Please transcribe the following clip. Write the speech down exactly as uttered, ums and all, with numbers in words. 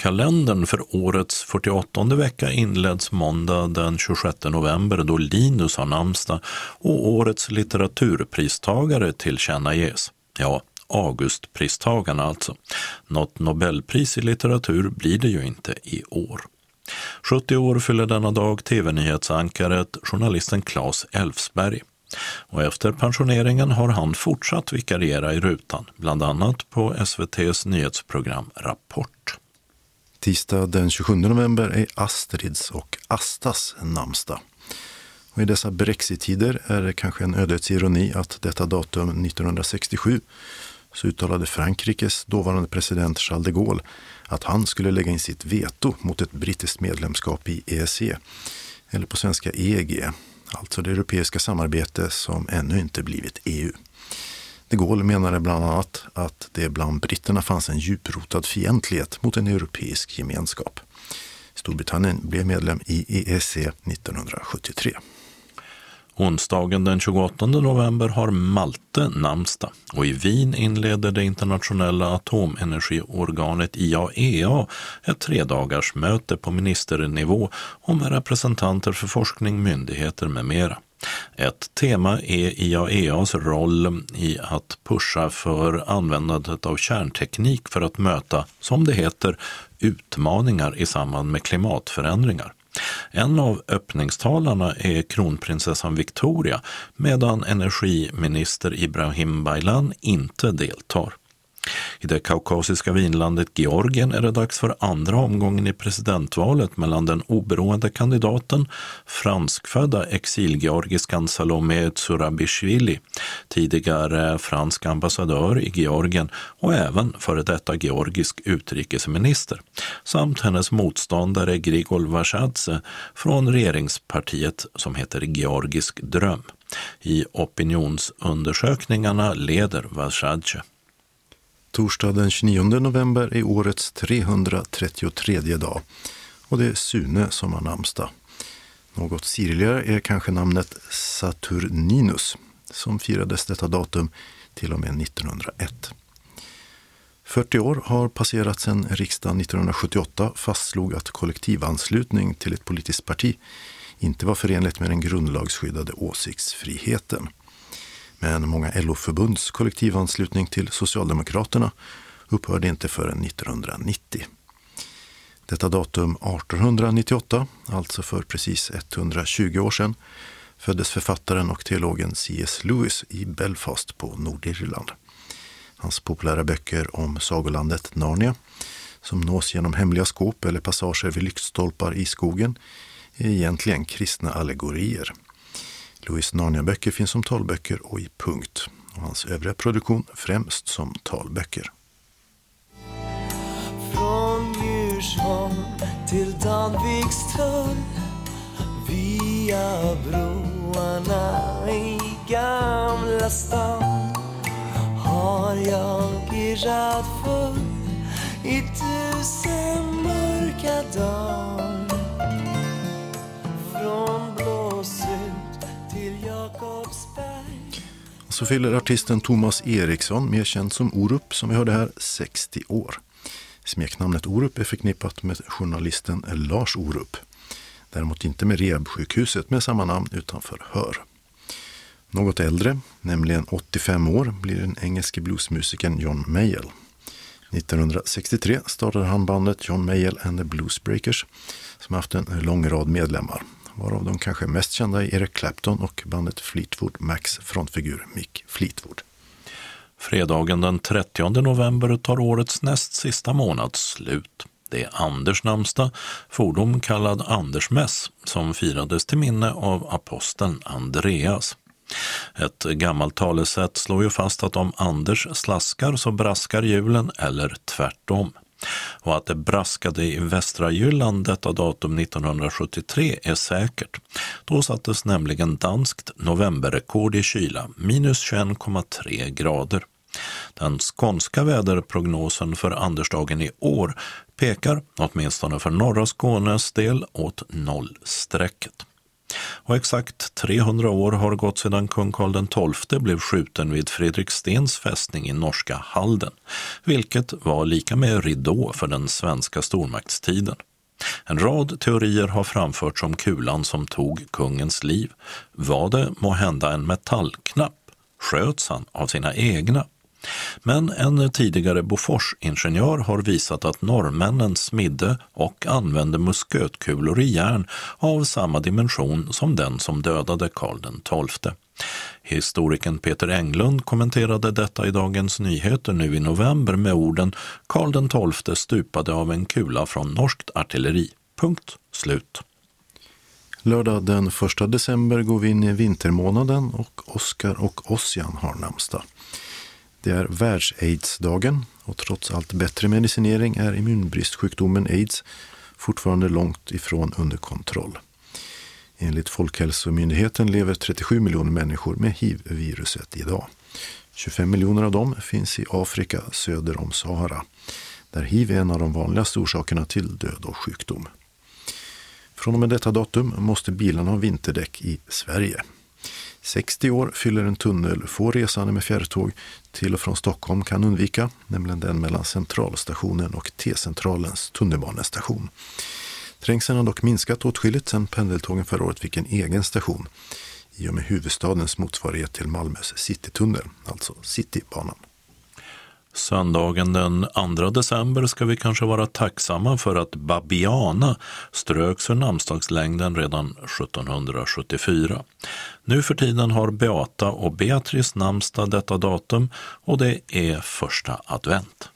Kalendern för årets fyrtioåttonde vecka inleds måndag den tjugosjätte november då Linus har namnsdag och årets litteraturpristagare tillkännages. Ja, Augustpristagarna alltså. Något Nobelpris i litteratur blir det ju inte i år. sjuttio år fyller denna dag tv-nyhetsankaret journalisten Claes Elfsberg. Och efter pensioneringen har han fortsatt vikariera i rutan, bland annat på S V T:s nyhetsprogram Rapport. Tisdag den tjugosjunde november är Astrids och Astas namnsdag. Och i dessa brexit-tider är det kanske en ödets ironi att detta datum nittonhundrasextiosju så uttalade Frankrikes dåvarande president Charles de Gaulle att han skulle lägga in sitt veto mot ett brittiskt medlemskap i E E C, eller på svenska E G, alltså det europeiska samarbete som ännu inte blivit E U. De Gaulle menade bland annat att det bland britterna fanns en djuprotad fientlighet mot en europeisk gemenskap. Storbritannien blev medlem i E E C nittonhundrasjuttiotre. Onsdagen den tjugoåttonde november har Malte namnsdag och i Wien inleder det internationella atomenergiorganet I A E A ett tredagars möte på ministernivå och med representanter för forskning, myndigheter med mera. Ett tema är I A E A:s roll i att pusha för användandet av kärnteknik för att möta, som det heter, utmaningar i samband med klimatförändringar. En av öppningstalarna är kronprinsessan Victoria, medan energiminister Ibrahim Baylan inte deltar. I det kaukasiska vinlandet Georgien är det dags för andra omgången i presidentvalet mellan den oberoende kandidaten, franskfödda exilgeorgiskan Salome Zurabishvili, tidigare fransk ambassadör i Georgien och även före detta georgisk utrikesminister, samt hennes motståndare Grigol Vasadze från regeringspartiet som heter Georgisk dröm. I opinionsundersökningarna leder Vasadze. Torsdag den tjugonionde november är årets trehundratrettiotredje dag och det är Sune som har namnsdag. Något sirligare är kanske namnet Saturninus som firades detta datum till och med nittonhundraett. fyrtio år har passerat sedan riksdagen nittonhundrasjuttioåtta fastslog att kollektivanslutning till ett politiskt parti inte var förenligt med den grundlagsskyddade åsiktsfriheten. Men många L O-förbunds kollektivanslutning till Socialdemokraterna upphörde inte förrän nittonhundranittio. Detta datum artonhundranittioåtta, alltså för precis etthundratjugo år sedan, föddes författaren och teologen C S Lewis i Belfast på Nordirland. Hans populära böcker om sagolandet Narnia, som nås genom hemliga skåp eller passager vid lyktstolpar i skogen, är egentligen kristna allegorier. Lewis Narnia-böcker finns som talböcker och i punkt, och hans övriga produktion främst som talböcker. Från Djursholm till Danvikstull, via broarna i Gamla stan, har jag irrat full i tusen mörka dagar. Från Blåsut till Jakobsberg. Så fyller artisten Thomas Eriksson, mer känd som Orup, som vi hörde här, sextio år. Smeknamnet Orup är förknippat med journalisten Lars Orup. Däremot inte med rehabsjukhuset med samma namn utanför Hör. Något äldre, nämligen åttiofem år, blir den engelske bluesmusikern John Mayall. nittonhundrasextiotre startade han bandet John Mayall and the Bluesbreakers som haft en lång rad medlemmar, varav de kanske mest kända är Eric Clapton och bandet Fleetwood Macs frontfigur Mick Fleetwood. Fredagen den trettionde november tar årets näst sista månad slut. Det är Anders namnsdag, fordom kallad Andersmäss, som firades till minne av aposteln Andreas. Ett gammalt talesätt slår ju fast att om Anders slaskar så braskar julen, eller tvärtom. Och att det braskade i Västra Jylland detta datum nittonhundrasjuttiotre är säkert. Då sattes nämligen danskt novemberrekord i kyla, minus tjugoen komma tre grader. Den skånska väderprognosen för Andersdagen i år pekar, åtminstone för norra Skånes del, åt nollstrecket. Och exakt trehundra år har gått sedan kung Karl den tolfte blev skjuten vid Fredrikstens fästning i norska Halden, vilket var lika med ridå för den svenska stormaktstiden. En rad teorier har framförts om kulan som tog kungens liv. Var det måhända en metallknapp? Sköts han av sina egna? Men en tidigare Bofors-ingenjör har visat att norrmännen smidde och använde muskötkulor i järn av samma dimension som den som dödade Karl den tolfte. Historikern Peter Englund kommenterade detta i Dagens Nyheter nu i november med orden Karl den tolfte stupade av en kula från norskt artilleri. Punkt slut. Lördag den första december går vi in i vintermånaden och Oskar och Ossian har namnsdag. Det är världs-aids-dagen och trots allt bättre medicinering är immunbristsjukdomen aids fortfarande långt ifrån under kontroll. Enligt Folkhälsomyndigheten lever trettiosju miljoner människor med hiv-viruset idag. tjugofem miljoner av dem finns i Afrika söder om Sahara, där hiv är en av de vanligaste orsakerna till död och sjukdom. Från och med detta datum måste bilarna ha vinterdäck i Sverige. sextio år fyller en tunnel få resande med fjärrtåg till och från Stockholm kan undvika, nämligen den mellan centralstationen och T-centralens tunnelbanestation. Trängseln har dock minskat åtskilligt sedan pendeltågen förra året fick en egen station i och med huvudstadens motsvarighet till Malmös citytunnel, alltså Citybanan. Söndagen den andra december ska vi kanske vara tacksamma för att Babiana ströks ur namnsdagslängden redan sjuttonhundrasjuttiofyra. Nu för tiden har Beata och Beatrice namnsdag detta datum och det är första advent.